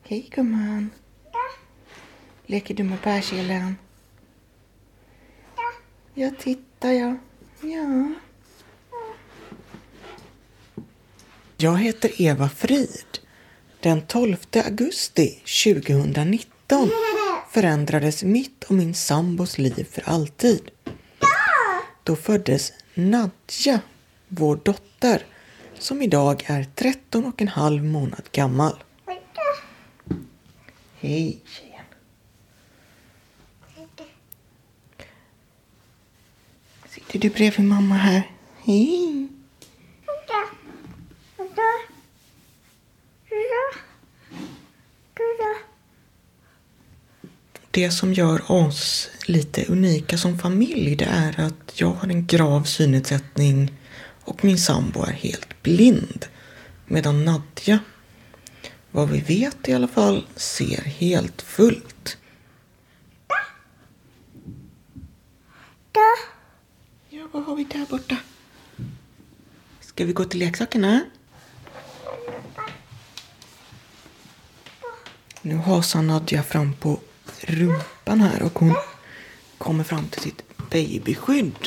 Hej gumman. Leker du med bärkelen? Jag tittar jag. Ja. Jag heter Eva Frid. Den 12 augusti 2019 förändrades mitt och min sambos liv för alltid. Då föddes Nadja, vår dotter, som idag är 13,5 månad gammal. Hej tjejen. Sitter du bredvid mamma här? Hej. Det som gör oss lite unika som familj, det är att jag har en grav synnedsättning och min sambo är helt blind. Medan Nadja, vad vi vet i alla fall, ser helt fullt. Ja, vad har vi där borta? Ska vi gå till leksakerna? Nu hasar Nadja fram på rumpan här och hon kommer fram till sitt babyskydd.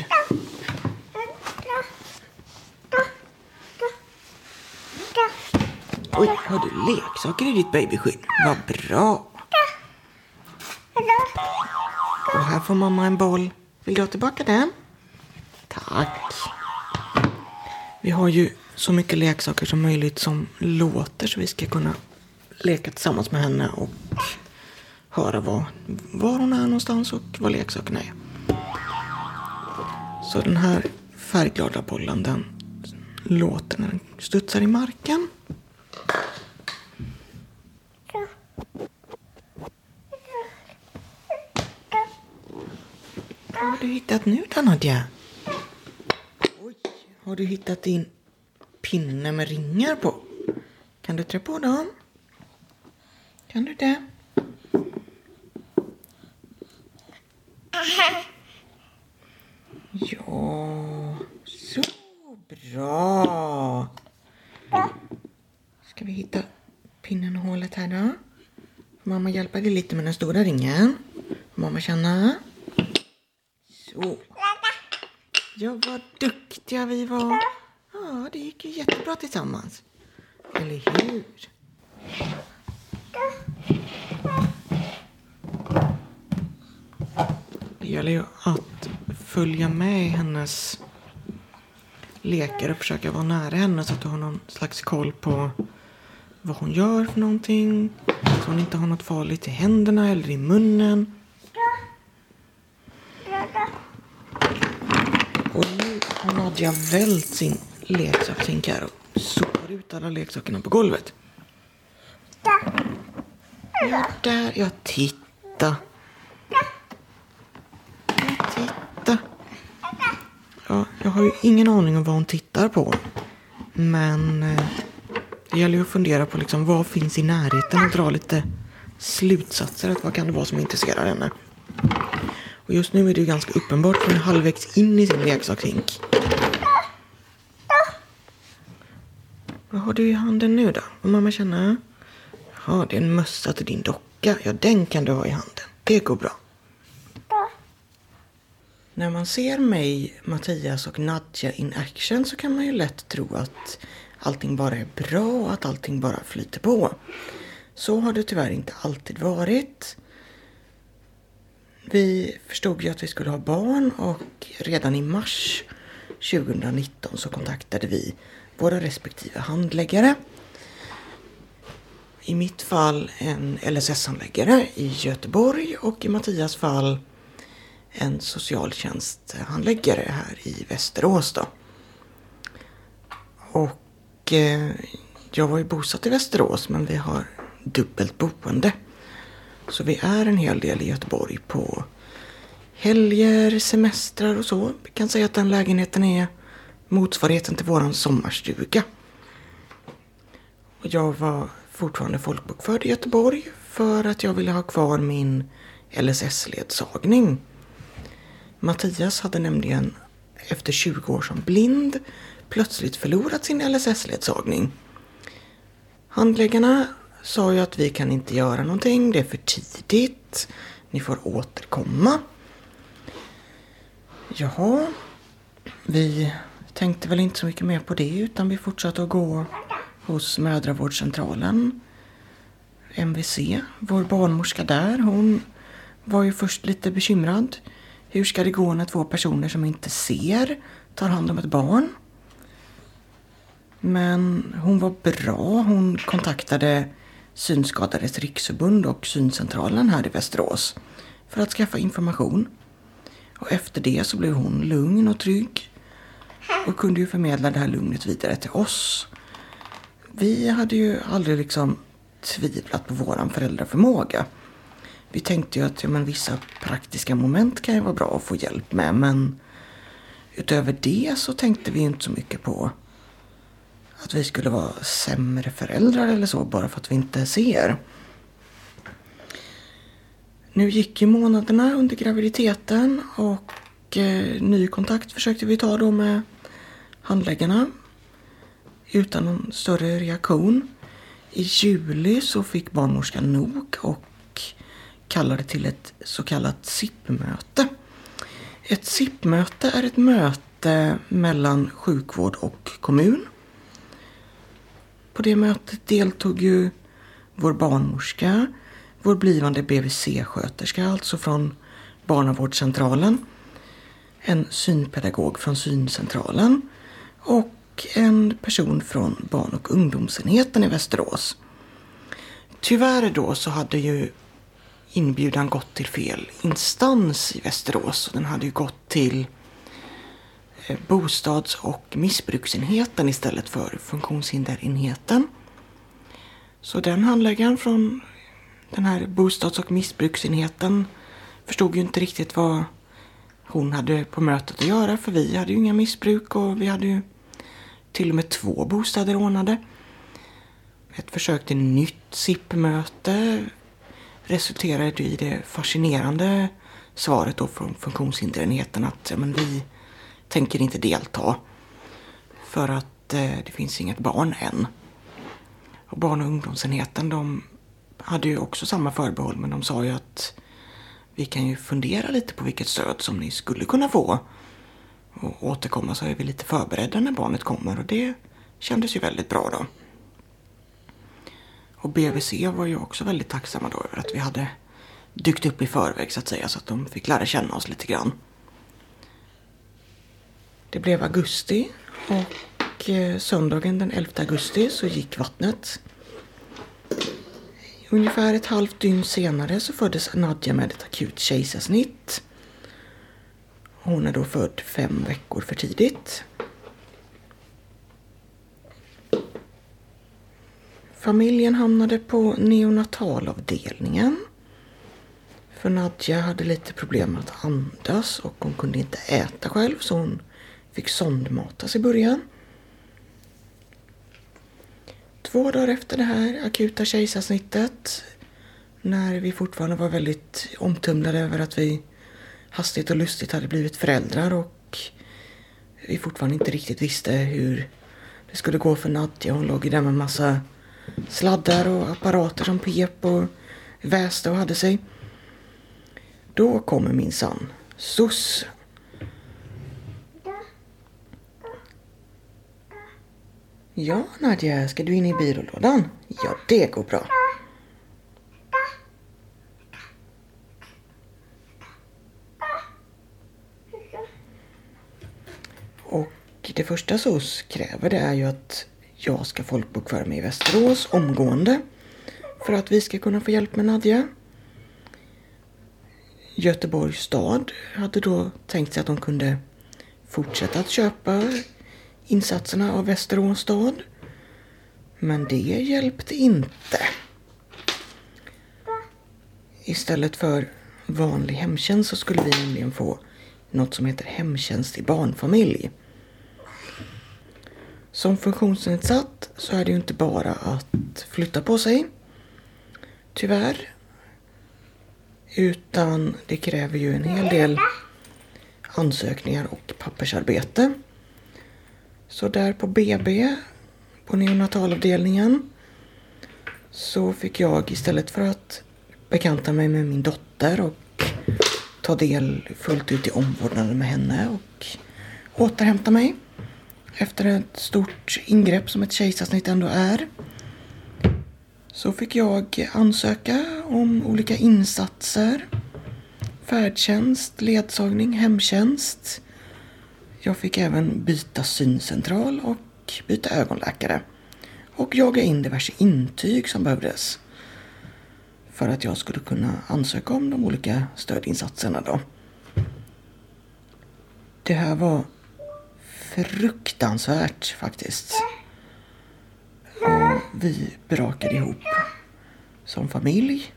Oj, har du leksaker i ditt babyskydd? Vad bra! Och här får mamma en boll. Vill du ha tillbaka den? Tack! Vi har ju så mycket leksaker som möjligt som låter, så vi ska kunna leka tillsammans med henne och höra var hon är någonstans och vad leksakerna är. Så den här färgglada bollen, den låter när den studsar i marken. Vad har du hittat nu då, Nadja? Oj, har du hittat din pinne med ringar på? Kan du trä på dem? Kan du det? Ja, så bra. Ska vi hitta pinnen och hålet här då? Mamma hjälper dig lite med den stora ringen. Mamma känna. Så. Ja, vad duktiga vi var. Ja, det gick ju jättebra tillsammans. Eller hur? Det gäller ju att följa med hennes lekar och försöka vara nära henne så att du har någon slags koll på vad hon gör för någonting. Så hon inte har något farligt i händerna eller i munnen. Och nu har Nadja vält sin leksakshink här och sopar ut alla leksakerna på golvet. Ja, där. Ja, titta. Titta. Ja, jag har ju ingen aning om vad hon tittar på. Men det gäller ju att fundera på liksom, vad finns i närheten och dra lite slutsatser. Att vad kan det vara som intresserar henne. Och just nu är det ju ganska uppenbart att hon är halvvägs in i sin leksakshink. Vad har du i handen nu då? Vad mamma känner? Ja, det är en mössa till din docka. Ja, den kan du ha i handen. Det går bra. När man ser mig, Mattias och Nadja in action så kan man ju lätt tro att allting bara är bra och att allting bara flyter på. Så har det tyvärr inte alltid varit. Vi förstod ju att vi skulle ha barn och redan i mars 2019 så kontaktade vi våra respektive handläggare. I mitt fall en LSS-handläggare i Göteborg och i Mattias fall en socialtjänsthandläggare här i Västerås då. Och jag var ju bosatt i Västerås men vi har dubbelt boende. Så vi är en hel del i Göteborg på helger, semestrar och så. Vi kan säga att den lägenheten är motsvarigheten till våran sommarstuga. Och jag var fortfarande folkbokförd i Göteborg för att jag ville ha kvar min LSS-ledsagning. Mattias hade nämligen efter 20 år som blind plötsligt förlorat sin LSS-ledsagning. Handläggarna sa ju att vi kan inte göra någonting, det är för tidigt, ni får återkomma. Jaha, vi tänkte väl inte så mycket mer på det utan vi fortsatte att gå hos mödravårdscentralen. MVC, vår barnmorska där, hon var ju först lite bekymrad. Hur ska det gå när 2 personer som inte ser tar hand om ett barn? Men hon var bra, hon kontaktade Synskadades riksförbund och syncentralen här i Västerås för att skaffa information. Och efter det så blev hon lugn och trygg och kunde ju förmedla det här lugnet vidare till oss. Vi hade ju aldrig liksom tvivlat på våran föräldraförmåga. Vi tänkte ju att vissa praktiska moment kan ju vara bra att få hjälp med, men utöver det så tänkte vi inte så mycket på att vi skulle vara sämre föräldrar eller så bara för att vi inte ser. Nu gick ju månaderna under graviditeten och ny kontakt försökte vi ta då med handläggarna utan någon större reaktion. I juli så fick barnmorskan nog och kallade till ett så kallat SIP-möte. Ett SIP-möte är ett möte mellan sjukvård och kommun. På det mötet deltog ju vår barnmorska, vår blivande BVC-sköterska, alltså från barnavårdscentralen, en synpedagog från syncentralen och en person från barn- och ungdomsenheten i Västerås. Tyvärr då så hade ju inbjudan gått till fel instans i Västerås. Den hade ju gått till bostads- och missbruksenheten istället för funktionshinderenheten. Så den handläggaren från den här bostads- och missbruksenheten förstod ju inte riktigt vad hon hade på mötet att göra, för vi hade ju inga missbruk och vi hade ju till och med 2 bostäder ordnade. Ett försök till nytt SIP-möte resulterade i det fascinerande svaret då från funktionshinderenheten att vi tänker inte delta för att det finns inget barn än. Och barn- och ungdomsenheten, de hade ju också samma förbehåll, men de sa ju att vi kan ju fundera lite på vilket stöd som ni skulle kunna få och återkomma, så är vi lite förberedda när barnet kommer, och det kändes ju väldigt bra då. Och BVC var ju också väldigt tacksamma då över att vi hade dykt upp i förväg så att säga, så att de fick lära känna oss lite grann. Det blev augusti och söndagen den 11 augusti så gick vattnet. Ungefär ett halvt dygn senare så föddes Nadja med ett akut kejsarsnitt. Hon är då född 5 veckor för tidigt. Familjen hamnade på neonatalavdelningen. För Nadja hade lite problem med att andas och hon kunde inte äta själv, så hon fick sondmatas i början. 2 dagar efter det här akuta kejsarsnittet, när vi fortfarande var väldigt omtumlade över att vi hastigt och lustigt hade blivit föräldrar och vi fortfarande inte riktigt visste hur det skulle gå för Nadja. Hon låg där med en massa sladdar och apparater som pep och väste och hade sig. Då kommer minsann SOS. Ja, Nadja, ska du in i byrålådan? Ja, det går bra. Och det första SOS kräver det är ju att jag ska folkbokföra mig i Västerås omgående för att vi ska kunna få hjälp med Nadja. Göteborgs stad hade då tänkt sig att de kunde fortsätta att köpa insatserna av Västerås stad. Men det hjälpte inte. Istället för vanlig hemtjänst så skulle vi nämligen få något som heter hemtjänst i barnfamilj. Som funktionsnedsatt så är det ju inte bara att flytta på sig, tyvärr. Utan det kräver ju en hel del ansökningar och pappersarbete. Så där på BB, på neonatalavdelningen, så fick jag istället för att bekanta mig med min dotter och ta del fullt ut i omvårdnaden med henne och återhämta mig efter ett stort ingrepp som ett kejsarsnitt ändå är, så fick jag ansöka om olika insatser. Färdtjänst, ledsagning, hemtjänst. Jag fick även byta syncentral och byta ögonläkare. Och jaga in diverse intyg som behövdes för att jag skulle kunna ansöka om de olika stödinsatserna då. Det här var fruktansvärt faktiskt. Och vi brakade ihop som familj.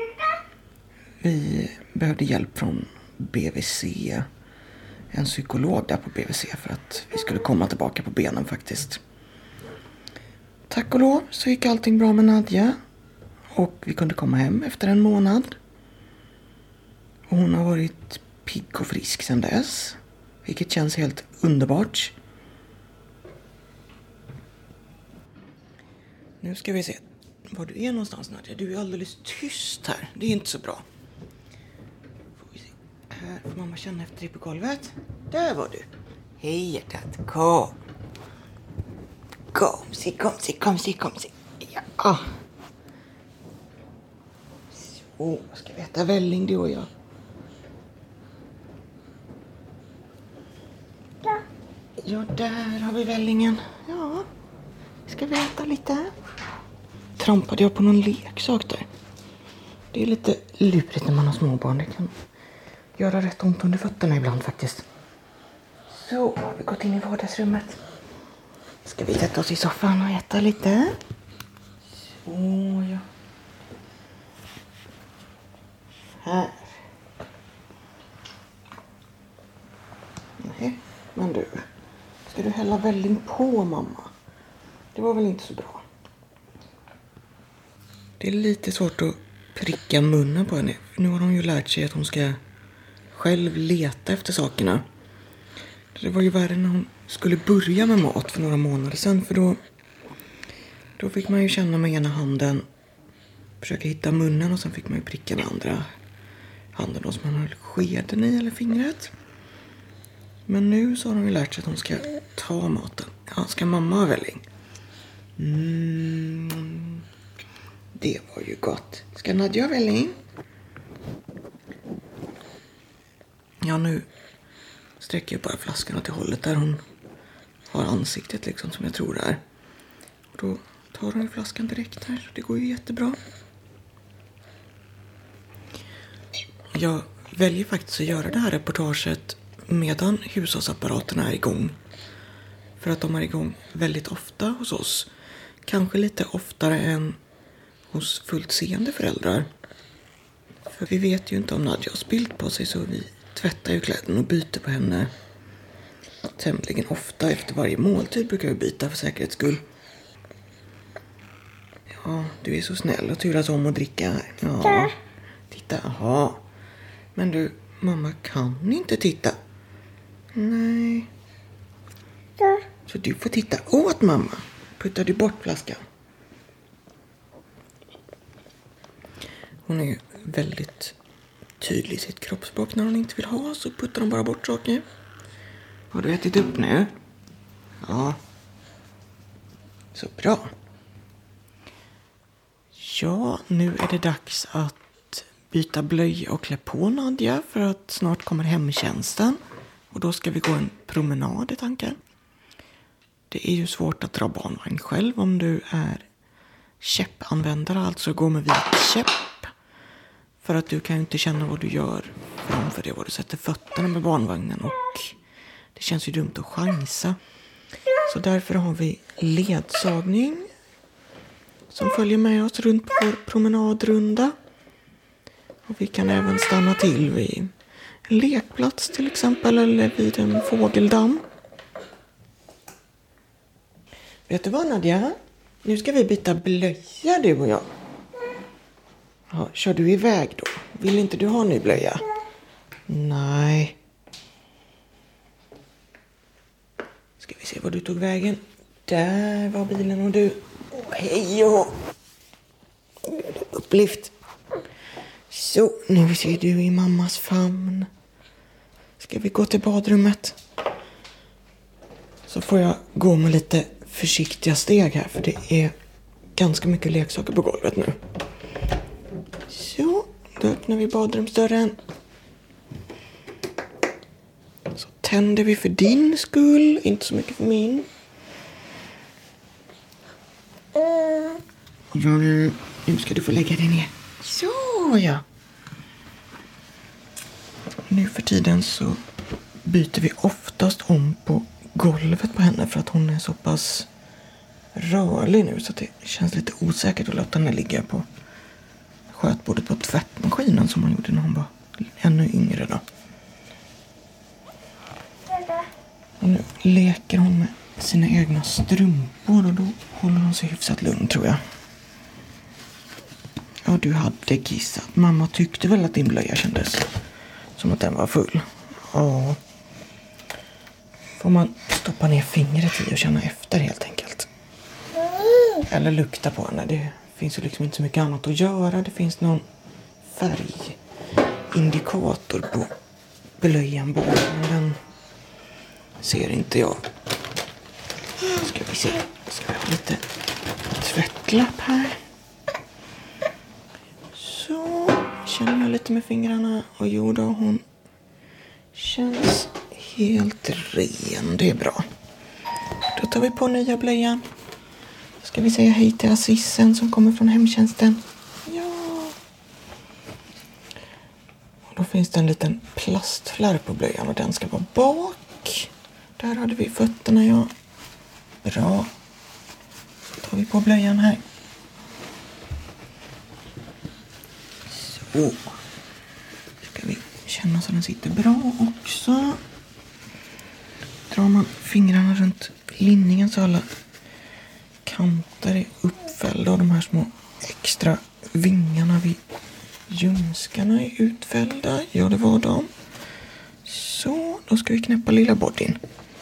Vi behövde hjälp från BVC. En psykolog där på BVC för att vi skulle komma tillbaka på benen faktiskt. Tack och lov så gick allting bra med Nadja. Och vi kunde komma hem efter en månad. Och hon har varit pigg och frisk sedan dess. Vilket känns helt underbart. Nu ska vi se var du är någonstans, Nadja. Du är alldeles tyst här. Det är inte så bra. Får vi se. Här får mamma känna efter dig på golvet. Där var du. Hej hjärtat. Kom. Kom se. Ja. Så, ska vi äta välling du och jag? Ja, där har vi vällingen. Ja, ska vi äta lite? Trampade jag på någon leksak där? Det är lite lurigt när man har småbarn. Det kan göra rätt ont under fötterna ibland faktiskt. Så, har vi gått in i vardagsrummet. Ska vi sätta oss i soffan och äta lite? Så, ja. Här. Nej, men du. Ska du hälla välling på, mamma? Det var väl inte så bra. Det är lite svårt att pricka munnen på henne. Nu har hon ju lärt sig att hon ska själv leta efter sakerna. Det var ju värre när hon skulle börja med mat för några månader sedan. För då fick man ju känna med ena handen, försöka hitta munnen, och sen fick man ju pricka med andra handen då, som man höll skeden i eller fingret. Men nu så har hon ju lärt sig att hon ska ta maten. Ja, ska mamma ha välling? Det var ju gott. Ska Nadja ha välling? Ja, nu sträcker jag bara flaskan till hållet där hon har ansiktet liksom, som jag tror det är. Och då tar hon flaskan direkt här. Det går ju jättebra. Jag väljer faktiskt att göra det här reportaget medan hushållsapparaterna är igång. För att de är igång väldigt ofta hos oss. Kanske lite oftare än hos fullt seende föräldrar. För vi vet ju inte om Nadja har spillt på sig, så vi tvättar ju kläderna och byter på henne tämligen ofta. Efter varje måltid brukar vi byta för säkerhets skull. Ja, du är så snäll och turas om att dricka. Ja, titta, aha. Men du, mamma kan inte titta. Nej. Så du får titta åt mamma. Puttar du bort flaskan? Hon är väldigt tydlig i sitt kroppsspråk. När hon inte vill ha så puttar hon bara bort saker. Har du ätit upp nu? Ja. Så bra. Ja, nu är det dags att byta blöja och klä på Nadja, för att snart kommer hemtjänsten. Och då ska vi gå en promenad i tanken. Det är ju svårt att dra barnvagn själv om du är käppanvändare, alltså gå med vit käpp. För att du kan ju inte känna vad du gör framför det, var du sätter fötterna med barnvagnen, och det känns ju dumt att chansa. Så därför har vi ledsagning som följer med oss runt på vår promenadrunda. Och vi kan även stanna till vid en lekplats till exempel, eller vid en fågeldamm. Vet du vad, Nadja? Nu ska vi byta blöja, du och jag. Ja, kör du iväg då? Vill inte du ha ny blöja? Nej. Ska vi se var du tog vägen. Där var bilen och du. Hej och Upplyft. Så, nu ser du i mammas famn. Ska vi gå till badrummet? Så får jag gå med lite försiktiga steg här, för det är ganska mycket leksaker på golvet nu. Så, då öppnar vi badrumsdörren. Så tänder vi för din skull, inte så mycket för min. Nu ska du få lägga dig ner. Så, ja. Nu för tiden så byter vi oftast om på golvet på henne, för att hon är så pass rörlig nu så att det känns lite osäkert att låta henne ligga på skötbordet på tvättmaskinen som hon gjorde när hon var ännu yngre då. Och nu leker hon med sina egna strumpor och då håller hon sig hyfsat lugn, tror jag. Ja, du hade kissat. Mamma tyckte väl att din blöja kändes som att den var full. Ja. Får man stoppa ner fingret i och känna efter helt enkelt. Eller lukta på henne. Det finns ju liksom inte så mycket annat att göra. Det finns någon färgindikator på blöjan bara. Men den ser inte jag. Ska vi se. Ska vi ha lite tvättlapp här. Så känner jag lite med fingrarna. Och jo då, hon känns helt ren. Det är bra. Då tar vi på nya blöjan. Då ska vi säga hej till Azizen som kommer från hemtjänsten. Ja. Och då finns det en liten plastflärp på blöjan och den ska vara bak. Där hade vi fötterna, ja. Bra. Så tar vi på blöjan här. Så. Ska vi känna så den sitter bra också. Drar man fingrarna runt linningen så alla kanter är uppfällda och de här små extra vingarna vid ljumskarna är utfällda. Ja, det var de. Så, då ska vi knäppa lilla bodyn.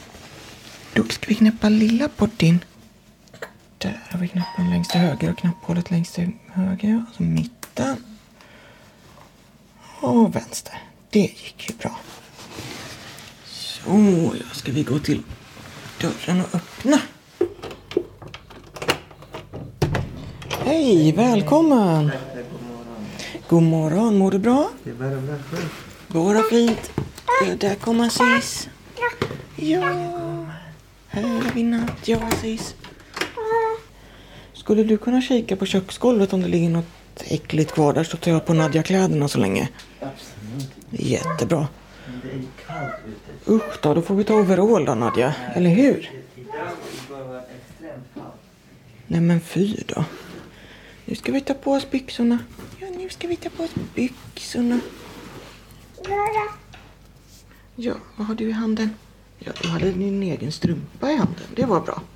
Där har vi knappen längst till höger och knapphålet längst till höger. Alltså mitten. Och vänster. Det gick ju bra. Så, ska vi gå till dörren och öppna. Hej, välkommen. God morgon, mår du bra? Det är bara bra själv. Bara fint. Där kommer Aziz. Ja, här är vi natt. Ja, Aziz. Skulle du kunna kika på köksgolvet om det ligger något äckligt kvar där, så tar jag på Nadja-kläderna så länge. Absolut. Jättebra. Men det är kallt ute. Usch då får vi ta overall då, Nadja. Eller hur? Igår var extremt kallt. Nej men fy då. Nu ska vi ta på oss byxorna. Ja, nu ska vi ta på oss byxorna. Ja, vad har du i handen? Ja, du hade din egen strumpa i handen. Det var bra.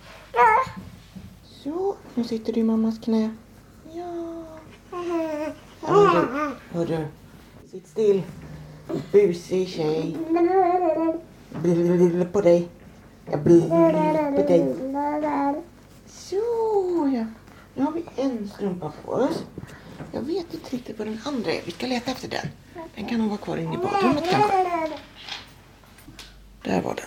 Så, nu sitter du i mammas knä. Ja. Hörru. Sitt still. Busig tjej. På dig. Jag på dig. Så, ja. Nu har vi en strumpa på oss. Jag vet inte riktigt vad den andra är. Vi ska leta efter den. Den kan nog vara kvar inne i badrummet kanske. Där var den.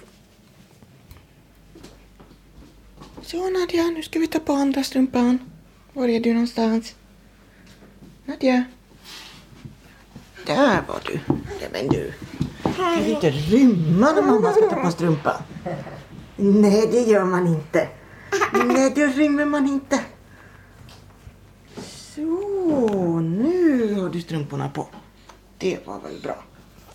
Så Nadja, nu ska vi ta på andra strumpan. Var är du någonstans? Nadja. Där var du. Ja, men du. Kan vi inte rymma när mamma ska ta på strumpan? Nej, det gör man inte. Nej, då rymmer man inte. Så, nu har du strumporna på. Det var väl bra.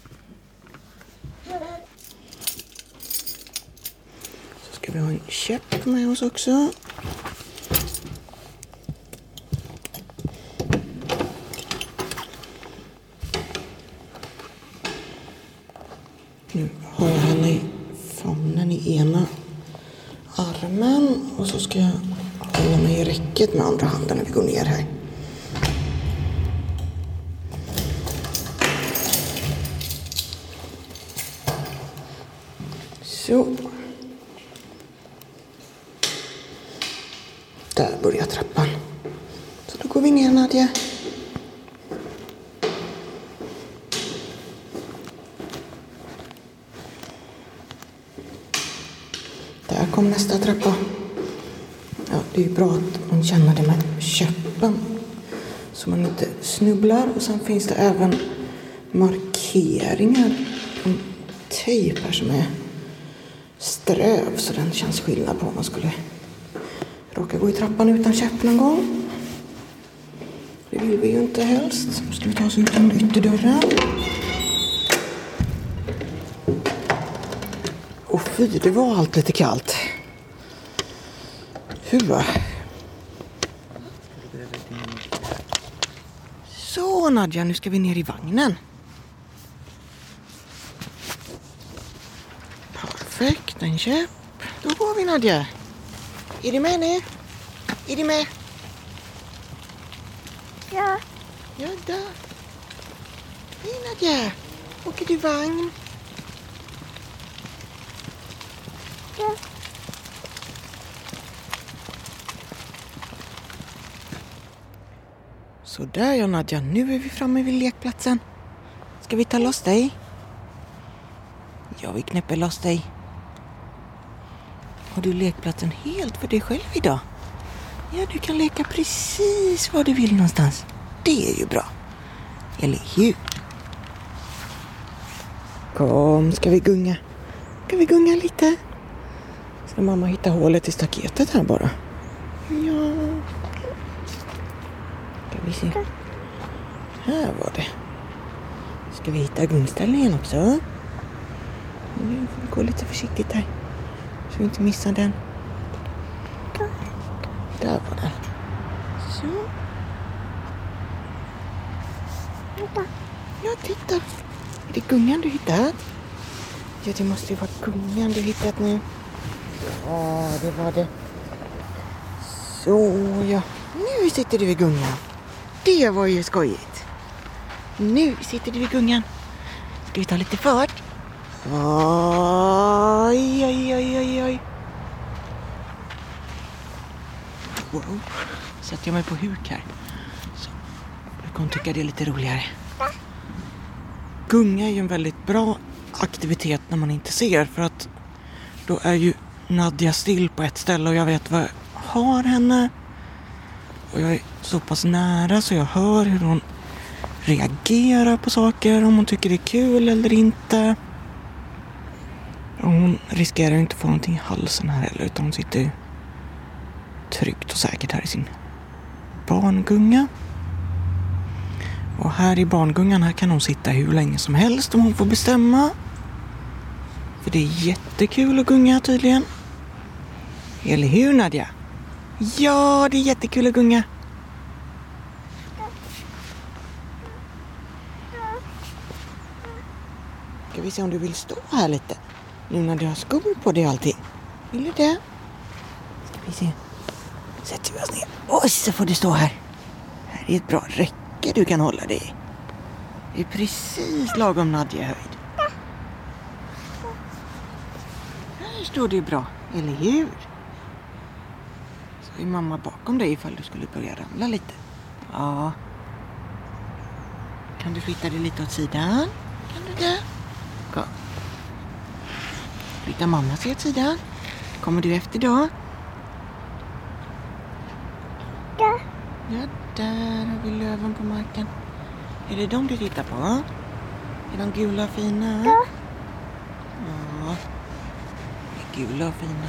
Så ska vi ha en käpp med oss också. Nu har jag henne i famnen i ena armen och så ska jag hålla mig i räcket med andra handen när vi går ner här. Så. Där börjar trappan. Så då går går vi ner, Nadja. Där kom nästa trappa. Ja, det är ju bra att man känner det med käppen så man inte snubblar. Och sen finns det även markeringar. En tejp här som är sträv så den känns skillnad på om man skulle råka gå i trappan utan käpp någon gång. Det vill vi ju inte helst. Nu ska vi ta oss ut genom ytterdörren. Och fy, det var allt lite kallt. Hua. Så Nadja, nu ska vi ner i vagnen. Perfekt, en käpp. Då går vi, Nadja. Är du med nu? Är du med? Ja. Ja, då. Hej Nadja. Åker du vagn? Ja. Så där ja Nadja, nu är vi framme vid lekplatsen. Ska vi ta loss dig? Ja, vi knäpper loss dig. Har du lekplatsen helt för dig själv idag? Ja, du kan leka precis var du vill någonstans. Det är ju bra. Eller hur? Kom, ska vi gunga? Ska vi gunga lite? Ska mamma hitta hålet i staketet här bara? Ja. Ska vi se. Här var det. Ska vi hitta gungställningen också? Nu får vi gå lite försiktigt här. Så vi inte missar den. Där var den. Så. Ja, titta. Är det gungan du hittat? Ja, det måste ju vara gungan du hittat nu. Ja, det var det. Så, ja. Nu sitter du vid gungan. Det var ju skojigt. Nu sitter du vid gungan. Ska vi ta lite fart? Oj, oj, oj, oj, oj. Wow. Sätter jag mig på huk här. Så. Jag kommer tycka det är lite roligare. Gunga är ju en väldigt bra aktivitet när man inte ser. För att då är ju Nadja still på ett ställe och jag vet vad jag har henne. Och jag är så pass nära så jag hör hur hon reagerar på saker. Om hon tycker det är kul eller inte. Och hon riskerar inte få någonting i halsen här heller. Utan hon sitter tryggt och säkert här i sin barngunga. Och här i barngungan här kan hon sitta hur länge som helst om hon får bestämma. För det är jättekul att gunga tydligen. Eller hur Nadja? Ja, det är jättekul att gunga. Ska vi se om du vill stå här lite? Nu när du har skor på dig alltid. Vill du det? Ska vi se. Sätter vi oss ner. Och så får du stå här. Här är ett bra räcke du kan hålla dig i. Det är precis lagom Nadja-höjd. Här står det bra, eller hur? Så är mamma bakom dig ifall du skulle börja ramla lite. Ja. Kan du flytta dig lite åt sidan? Kan du det? Kom. Flytta mamma sig åt sidan. Kommer du efter då? Ja. Ja, där har vi löven på marken. Är det de du tittar på? Är de gula och fina? Ja. Ja, de är gula och fina.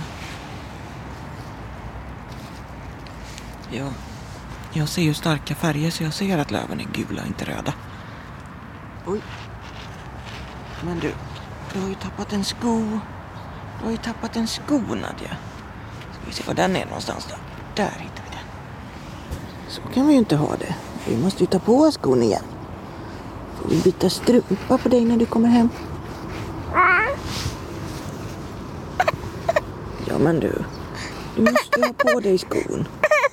Ja, jag ser ju starka färger så jag ser att löven är gula och inte röda. Oj. Men du har ju tappat en sko. Du har ju tappat en sko, Nadja. Ska vi se var den är någonstans då. Där hittar vi den. Så kan vi ju inte ha det. Vi måste ju ta på oss skon igen. Får vi byta strumpa på dig när du kommer hem? Ja men du måste ha på dig skon.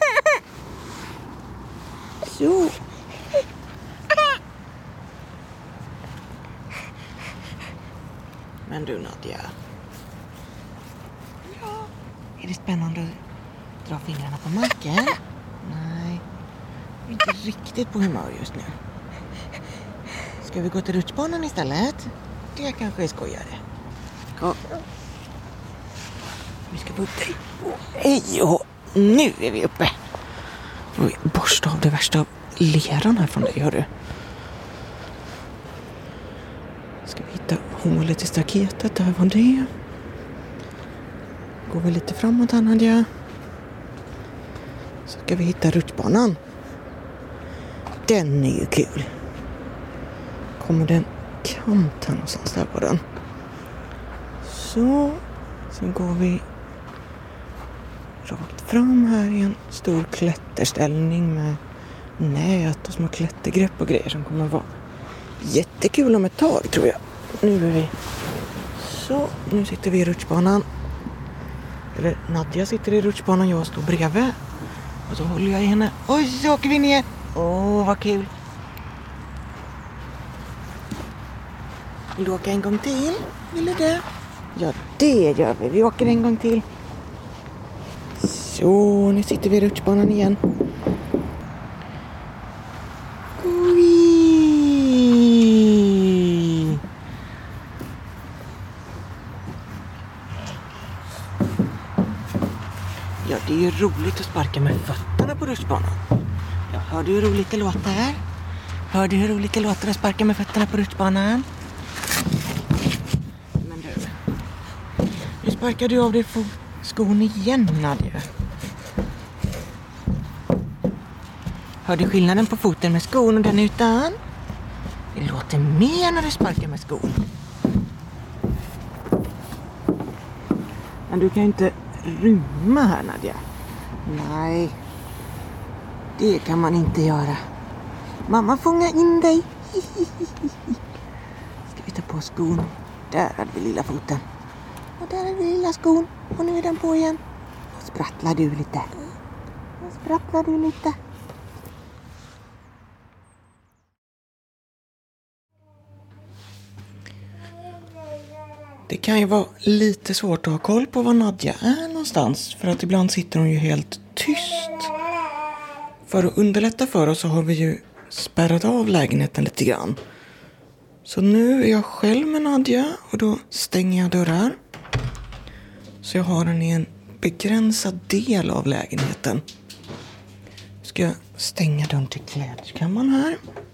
Så. Men du Nadja. Ja. Är det spännande att dra fingrarna på marken? Nej. inte riktigt på humör just nu. Ska vi gå till rutschbanan istället? Det kanske är skojigare. Kom. Vi ska få upp dig. Hej och nu är vi uppe. Oj, borsta av det värsta av leran här från dig, hörru. Ska vi hitta hålet i staketet? Där var det. Går vi lite framåt här, Nadja. Så ska vi hitta rutschbanan. Den är ju kul. Kommer den kant här någonstans där på den. Så. Sen går vi rakt fram här i en stor klätterställning med nät och små klättergrepp och grejer som kommer att vara jättekul om ett tag, tror jag. Nu är vi så. Nu sitter vi i rutschbanan. Eller Nadja sitter i rutschbanan, jag står bredvid. Och så håller jag i henne. Oj, så åker vi ner. Åh, vad kul. Vill du åka en gång till? Vill du det? Ja, det gör vi. Vi åker en gång till. Så, nu sitter vi i rutschbanan igen. Oj! Ja, det är ju roligt att sparka med fötterna på rutschbanan. Ja, hör du hur roligt det låter? Hör du hur roligt det låter att sparka med fötterna på rutschbanan? Men du, nu sparkar du av dig skon igen, Nadja. Hör du skillnaden på foten med skon och den utan? Det låter mer när du sparkar med skon. Men du kan ju inte rymma här, Nadja. Nej, det kan man inte göra. Mamma fångar in dig. Ska vi ta på skon? Där hade vi lilla foten. Och där är vi lilla skon. Och nu är den på igen. Och sprattlar du lite. Och sprattlar du lite. Det kan ju vara lite svårt att ha koll på var Nadja är någonstans. För att ibland sitter hon ju helt tyst. För att underlätta för oss så har vi ju spärrat av lägenheten lite grann. Så nu är jag själv med Nadja och då stänger jag dörrar. Så jag har den i en begränsad del av lägenheten. Ska jag stänga dörren till klädkammaren här.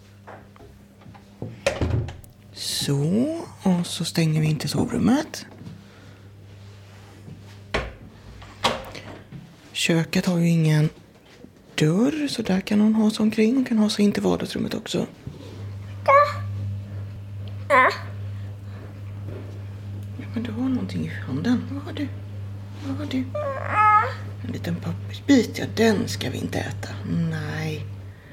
Så, och så stänger vi in till sovrummet. Köket har ju ingen dörr, så där kan hon ha sig omkring. Hon kan ha sig in till vardagsrummet också. Ja, men du har någonting i handen. Vad har du? Vad har du? En liten pappersbit, ja, den ska vi inte äta. Nej.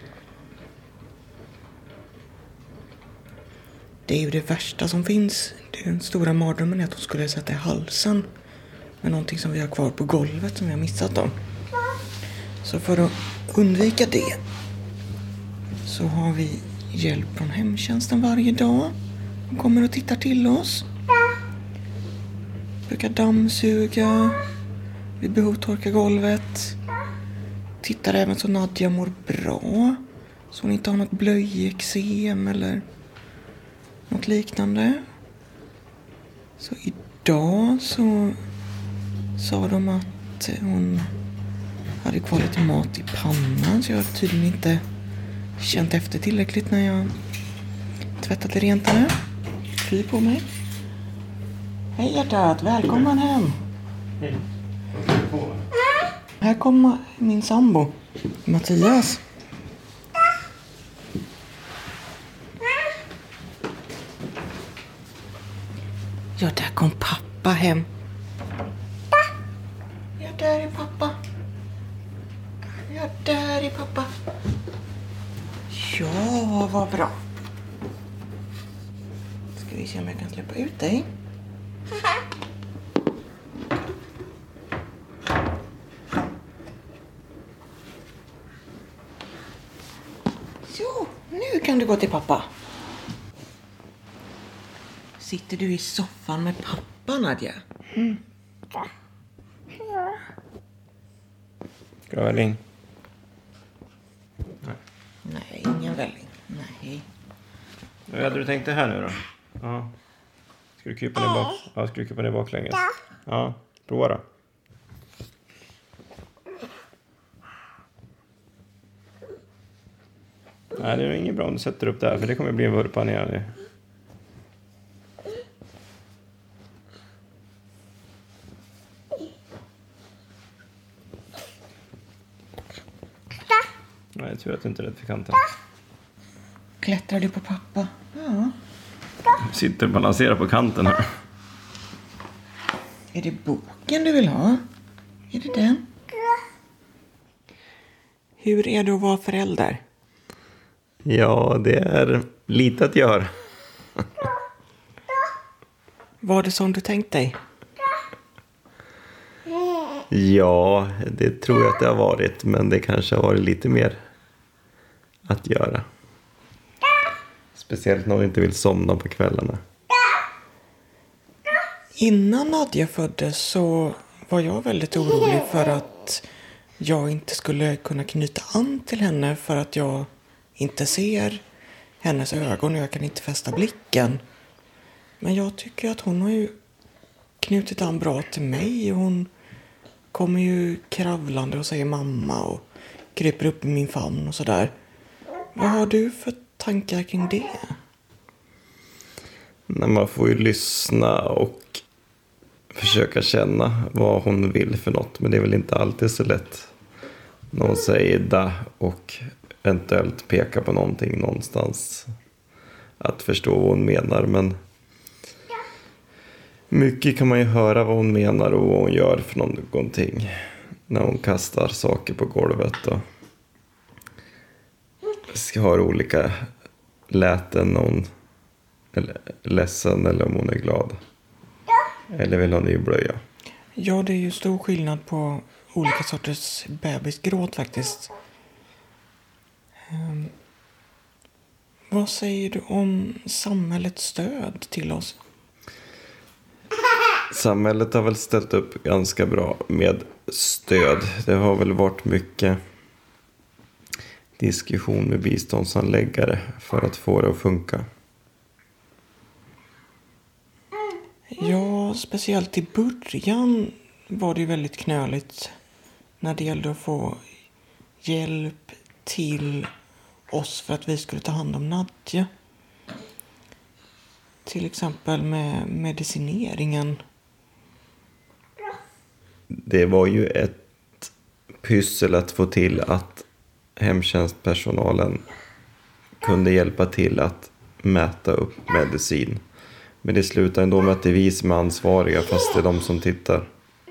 Det är ju det värsta som finns. Den stora mardrömmen är att hon skulle sätta i halsen med någonting som vi har kvar på golvet som vi har missat då. Så för att undvika det så har vi hjälp från hemtjänsten varje dag. De kommer och tittar till oss. Brukar dammsuga. Vid behov torka golvet. Tittar även så Nadja mår bra. Så hon inte har något blöjeksem eller något liknande. Så idag så sa de att hon hade kvar lite mat i pannan. Så jag har tydligen inte känt efter tillräckligt när jag tvättade rent henne. Fy på mig. Hej hjärtat, välkommen hem. Hej. Här kommer min sambo, Mattias. Ja, där kom pappa hem. Ja, där är pappa. Ja, där är pappa. Ja, vad bra. Ska vi se om jag kan släppa ut dig. Så, nu kan du gå till pappa. Sitter du i soffan med pappa, Nadja? Ska jag väl in? Nej. välling. Nej. Hur hade du tänkt det här nu då? Ja. Ska du krypa ner bak? Ja, ska du krypa ner baklänges? Ja, prova då. Nej, det är inget bra om du sätter upp där, för det kommer bli en vurpa ner. Nej, jag tror att du inte är rädd för kanten. Klättrar du på pappa? Ja. Sitter och balanserar på kanten här. Är det boken du vill ha? Är det den? Hur är det att vara förälder? Ja, det är lite att göra. Var det som du tänkt dig? Ja, det tror jag att det har varit. Men det kanske har varit lite mer att göra. Speciellt när hon inte vill somna på kvällarna. Innan Nadja föddes så var jag väldigt orolig för att jag inte skulle kunna knyta an till henne för att jag inte ser hennes ögon och jag kan inte fästa blicken. Men jag tycker att hon har ju knutit an bra till mig och hon kommer ju kravlande och säger mamma och kryper upp i min famn och sådär. Vad har du för tankar kring det? När man får ju lyssna och försöka känna vad hon vill för något. Men det är väl inte alltid så lätt. När hon säger da och eventuellt peka på någonting någonstans. Att förstå vad hon menar. Men mycket kan man ju höra vad hon menar och vad hon gör för någonting. När hon kastar saker på golvet och har olika läten när hon är ledsen eller om hon är glad. Eller vill ha ny blöja. Ja, det är ju stor skillnad på olika sorters bebisgråt faktiskt. Vad säger du om samhällets stöd till oss? Samhället har väl ställt upp ganska bra med stöd. Det har väl varit mycket diskussion med biståndsanläggare för att få det att funka. Ja, speciellt i början var det ju väldigt knöligt när det gällde att få hjälp till oss för att vi skulle ta hand om Nadja. Till exempel med medicineringen. Det var ju ett pyssel att få till att hemtjänstpersonalen kunde hjälpa till att mäta upp medicin. Men det slutar ändå med att det är vi som är ansvariga fast det är de som tittar.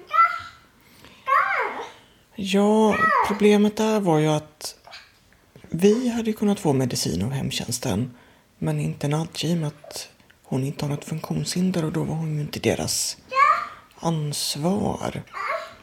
Ja, problemet där var ju att vi hade kunnat få medicin av hemtjänsten. Men inte Nadja i och med att hon inte har något funktionshinder och då var hon ju inte deras ansvar.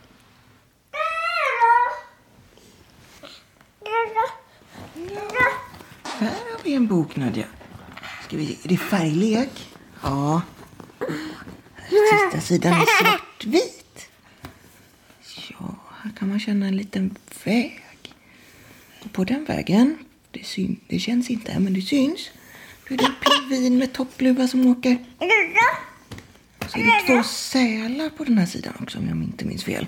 Här har vi en bok, Nadja. Ska vi se, är det färglek? Ja. Sista sidan är svartvit. Ja, här kan man känna en liten väg. Och på den vägen, det känns inte men det syns. Då är det en pingvin med toppluva som åker. Så är det 2 sälar på den här sidan också om jag inte minns fel.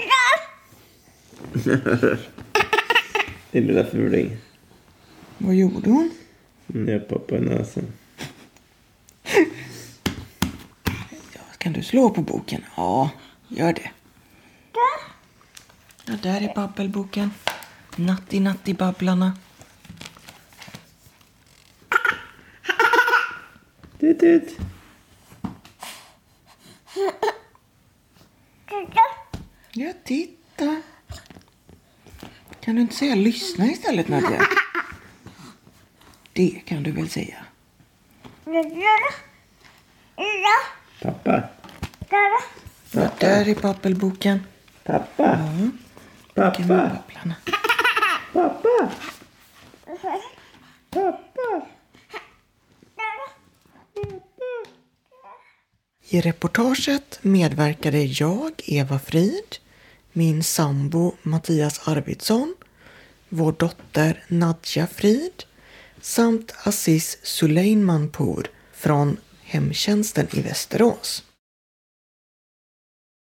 Din lilla fuling. Vad gjorde hon? Jag pappa i näsan. Ja, kan du slå på boken? Ja, gör det. Ja, där är babbelboken. Natti, natti, babblarna. Tut. Ja, titta. Kan du inte säga lyssna istället, Nadja? Det kan du väl säga. Pappa. Ja, där är babbelboken. Pappa. Ja, boken med babblarna. Pappa. I reportaget medverkade jag, Eva Frid, min sambo Mattias Arvidsson, vår dotter Nadja Frid, samt Aziz Suleimanpour från hemtjänsten i Västerås.